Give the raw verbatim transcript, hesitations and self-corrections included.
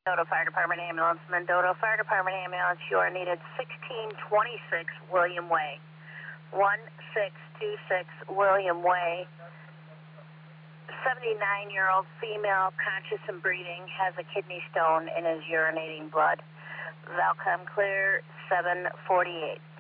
Mendota Fire Department Ambulance, Mendota Fire Department Ambulance, you are needed sixteen twenty-six William Way. one six two six William Way. seventy-nine-year-old female, conscious and breathing, has a kidney stone and is urinating blood. Valcom clear, seven forty-eight.